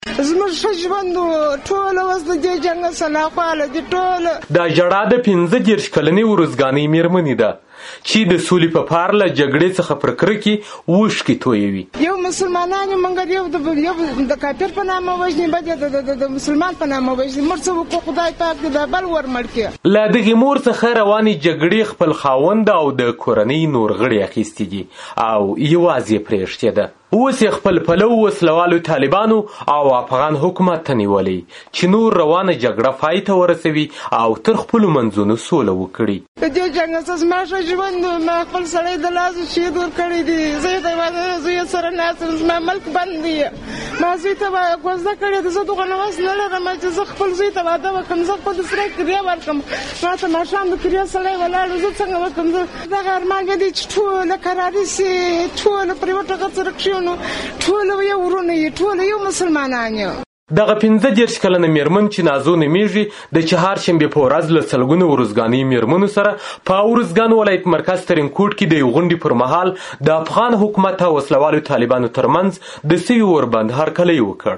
زموږ ښه ژوند ټوله اوس د دې جنګ نه سلاخواله دي ټوله. دا ژړا د 15 کلنې ورځګانۍ مېرمنې ده چې د سولې په پار له جګړې څخه پر کرکې اوښکې تویوي. یو مسلمانان یو مګر یو د کافر په نامه وژني، بل د مسلمان په نامه وژني. موږ څه وکړو؟ خدای پاک دې دا بل ورمړ کړي. له دغې مور څخه روانې جګړې خپل خاوند او د کورنۍ نور غړي اخیستي دي او یوازې یې پرېښتې ده. اوس یې خپل پلو وسلوالو طالبانو او افغان حکومت ته نیولی چې نور روانه جګړه پای ته ورسوي او تر خپلو منځونو سوله وکړي. د دې جنګ څخه زما ښه ژوند ما خپل سړی د لاسه شهید ورکړی دی. زه یې سره ناست یم، زما ملک بند دی. ما زوی ته کوزده کړې ده. زه دغه نوس نه لرم چې زه خپل زوی ته واده وکړم، زه خپل د سړی کرایه ورکړم. ما ته ماښام د کرایه سړی ولاړ، زه څنګه وکړم؟ دغه ارمان مې دی چې ټوله کراري سي، ټوله پر یوه ټغر سره کښېنو، ټوله یو ورونه یو، ټوله یو مسلمانان یو. دغه 15 کلنه مېرمن چې نازو نومیږي د چهارشنبې په ورځ له سلګونو ورځګانۍ مېرمنو سره په ارزګان ولایت مرکز ترینکوټ کې د یو غونډې پر مهال د افغان حکومت او وسلوالو طالبانو ترمنځ د سوي اوربند هرکلی وکړ.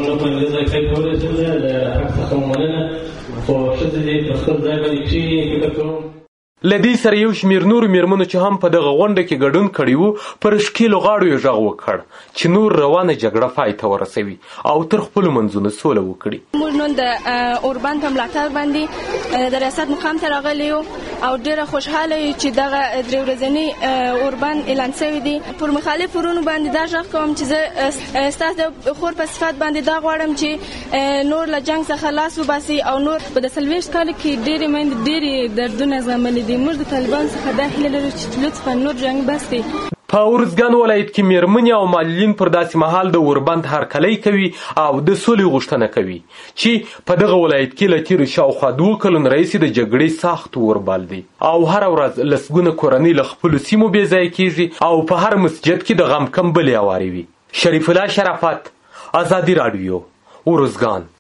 له دې سره یو شمېر نورو مېرمنو چې هم په دغه غونډه کې ګډون کړی وو پر ښکېلو غاړو یې غږ وکړ چې نور روانه جګړه پای ته ورسوي او تر خپلو منځونو سوله وکړي. موږ نن د اوربند په ملاتړ باندې د ریاست مقام ته راغلي یو او ډېره خوشحاله یو چې دغه 3 ورځني اوربند اعلان شوی دی. پر مخالف ورونو باندې دا غږ کوم چې زه ستاسو د خور په صفت باندې دا غواړم چې نور له جنګ څخه لاس وباسي او نور په د 40 کال کې ډېرې میندې ډېرې دردونه زغملي دي. موږ د طالبانو څخه دا هیله لرو چې لطفا نور جنګ بس کړي. په ارزګان ولایت کې مېرمنې او معلولین پر داسې مهال د اوربند هرکلی کوي او د سولې غوښتنه کوي چې په دغه ولایت کې له تېرو شاوخوا 2 کلونو راهیسې د جګړې سخت اوربال دی او هره ورځ لسګونه کورنۍ له خپلو سیمو بېځایه کېږي او په هر مسجد کې د غم کمبلې هوارې وي. شریف الله شرافت، ازادي راډیو، ارزګان.